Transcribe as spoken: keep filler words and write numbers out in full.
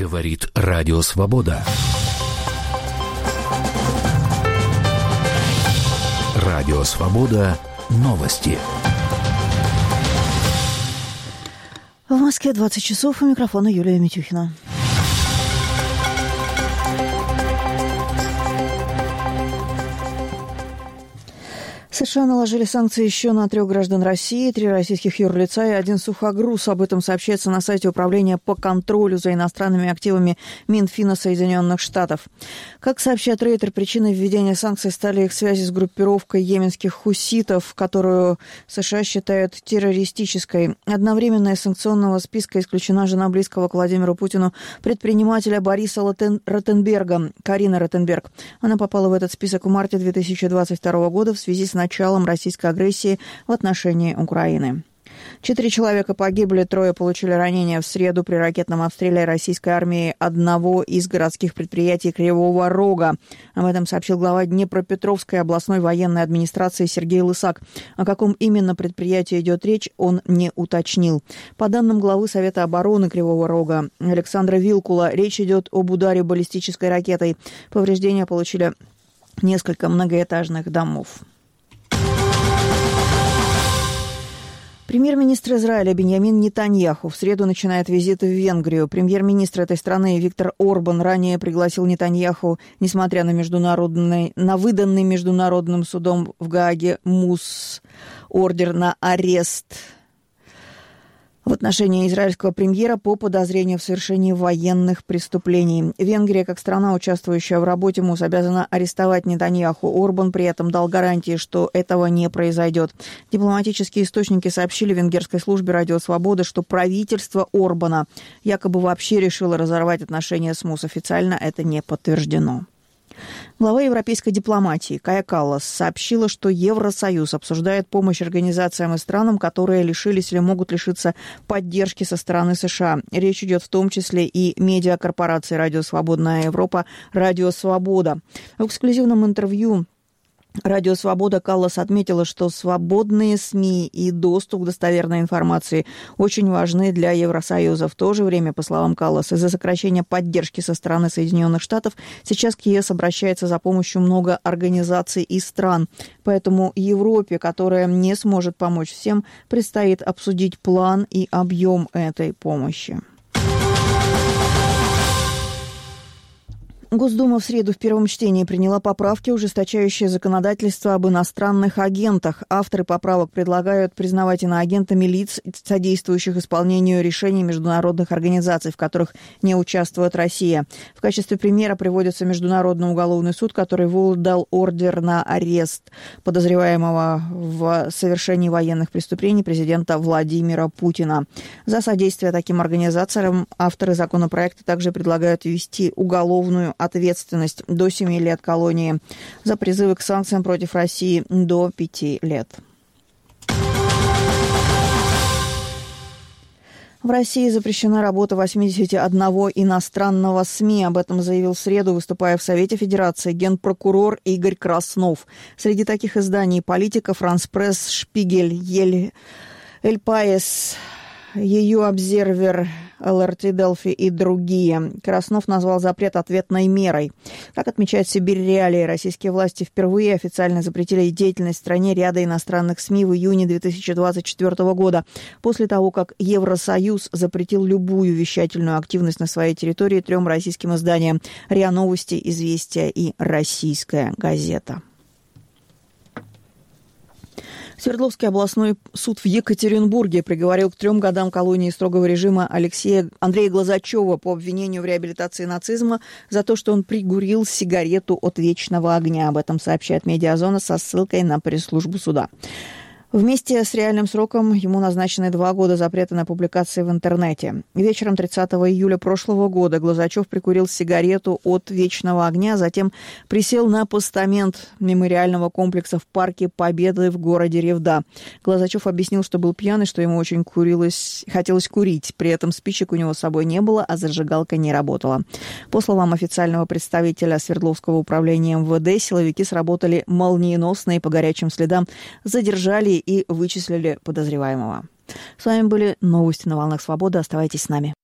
Говорит Радио Свобода. Радио Свобода. Новости. В Москве двадцать часов. У микрофона Юлия Митюхина. США наложили санкции еще на трех граждан России, три российских юрлица и один сухогруз. Об этом сообщается на сайте Управления по контролю за иностранными активами Минфина Соединенных Штатов. Как сообщает Рейтер, причиной введения санкций стали их связи с группировкой йеменских хуситов, которую США считают террористической. Одновременно из санкционного списка исключена жена близкого к Владимиру Путину предпринимателя Бориса Ротенберга, Карина Ротенберг. Она попала в этот список в марте две тысячи двадцать второго года в связи с началом российской агрессии в отношении Украины. Четыре человека погибли, трое получили ранения в среду при ракетном обстреле российской армии одного из городских предприятий Кривого Рога. Об этом сообщил глава Днепропетровской областной военной администрации Сергей Лысак. О каком именно предприятии идет речь, он не уточнил. По данным главы Совета обороны Кривого Рога Александра Вилкула, речь идет об ударе баллистической ракетой. Повреждения получили несколько многоэтажных домов. Премьер-министр Израиля Биньямин Нетаньяху в среду начинает визит в Венгрию. Премьер-министр этой страны Виктор Орбан ранее пригласил Нетаньяху, несмотря на, международный, на выданный Международным судом в Гааге МУС ордер на арест в отношении израильского премьера по подозрению в совершении военных преступлений. Венгрия, как страна, участвующая в работе МУС, обязана арестовать Нетаньяху. Орбан при этом дал гарантии, что этого не произойдет. Дипломатические источники сообщили венгерской службе «Радио Свобода», что правительство Орбана якобы вообще решило разорвать отношения с МУС. Официально это не подтверждено. Глава европейской дипломатии Кая Каллас сообщила, что Евросоюз обсуждает помощь организациям и странам, которые лишились или могут лишиться поддержки со стороны США. Речь идет в том числе и медиакорпорации «Радио Свободная Европа», «Радио Свобода». В эксклюзивном интервью «Радио Свобода» Каллас отметила, что свободные СМИ и доступ к достоверной информации очень важны для Евросоюза. В то же время, по словам Каллас, из-за сокращения поддержки со стороны Соединенных Штатов сейчас к ЕС обращается за помощью много организаций и стран. Поэтому Европе, которая не сможет помочь всем, предстоит обсудить план и объем этой помощи. Госдума в среду в первом чтении приняла поправки, ужесточающие законодательство об иностранных агентах. Авторы поправок предлагают признавать иноагентами лиц, содействующих исполнению решений международных организаций, в которых не участвует Россия. В качестве примера приводится Международный уголовный суд, который выдал ордер на арест подозреваемого в совершении военных преступлений президента Владимира Путина. За содействие таким организациям авторы законопроекта также предлагают ввести уголовную ответственность до семи лет колонии, за призывы к санкциям против России до пяти лет. В России запрещена работа восьмидесяти одного иностранного СМИ. Об этом заявил в среду, выступая в Совете Федерации, генпрокурор Игорь Краснов. Среди таких изданий «Политика», «Франс Пресс», «Шпигель», «Ель», «Эль Паис», «и ю Обзервер», эл эр ти Делфи и другие. Краснов назвал запрет ответной мерой. Как отмечает Сибирь Реалии, российские власти впервые официально запретили деятельность в стране ряда иностранных СМИ в июне две тысячи двадцать четвёртого года, после того, как Евросоюз запретил любую вещательную активность на своей территории трем российским изданиям РИА Новости, Известия и Российская газета. Свердловский областной суд в Екатеринбурге приговорил к трем годам колонии строгого режима Алексея Андрея Глазачева по обвинению в реабилитации нацизма за то, что он прикурил сигарету от вечного огня. Об этом сообщает «Медиазона» со ссылкой на пресс-службу суда. Вместе с реальным сроком ему назначены два года запрета на публикации в интернете. Вечером тридцатого июля прошлого года Глазачев прикурил сигарету от вечного огня, затем присел на постамент мемориального комплекса в парке Победы в городе Ревда. Глазачев объяснил, что был пьяный, что ему очень курилось, хотелось курить. При этом спичек у него с собой не было, а зажигалка не работала. По словам официального представителя Свердловского управления эм вэ дэ, силовики сработали молниеносно и по горячим следам задержали и вычислили подозреваемого. С вами были новости на «Волнах Свободы». Оставайтесь с нами.